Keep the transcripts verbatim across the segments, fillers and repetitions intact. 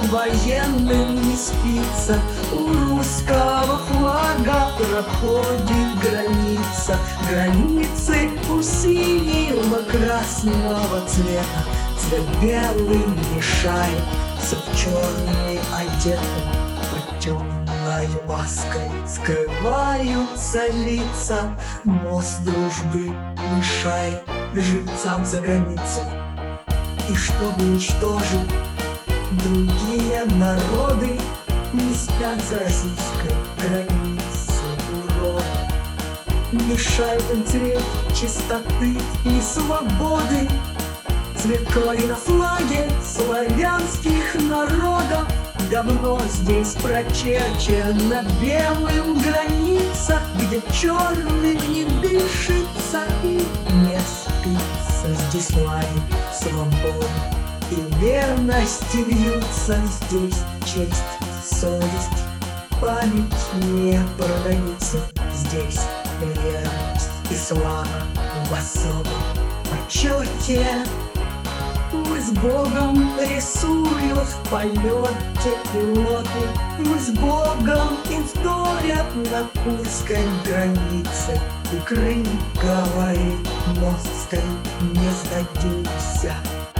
военным не спится. У русского флага проходит граница. Границы у синего красного цвета. Цвет белый мешает, все в черный одетым. Под темной маской скрываются лица. Мост дружбы мешает жильцам за границей. И чтобы уничтожить другие народы, не спят за российской границей уроды. Мешает им цвет чистоты и свободы. Цвет крови на флаге славянских народов. Давно здесь прочерчена белым граница, где черным не дышится и не спится. Здесь лай свободы и верность вьются. Здесь честь, совесть, память не продаются. Здесь верность и слава в особом почете. Мы с Богом рисуют в полете пилоты. Мы с Богом им вторят на Курской границе. И Крым говорит, мост стоит, не сдадимся.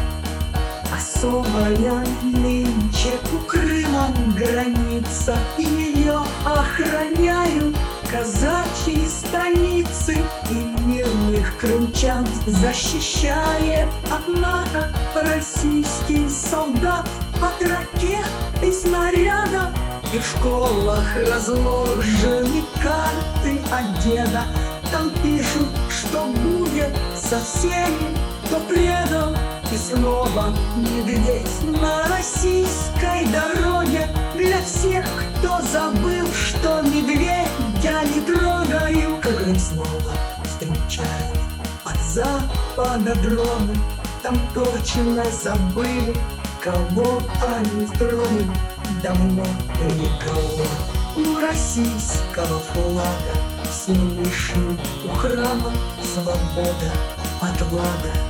Особая нынче у Крыма граница. Ее охраняют казачьи станицы. И мирных крымчан защищает от НАТО российский солдат. От ракет и снарядов. И в школах разложены карты от деда. Там пишут, что будет со всеми, кто предал. И снова медведь на российской дороге. Для всех, кто забыл, что медведя не трогают. Крым снова встречает от запада дроны. Там точно забыли, кого они тронули. Давно никого. У российского флага Всевышний у храма свобода, отвага.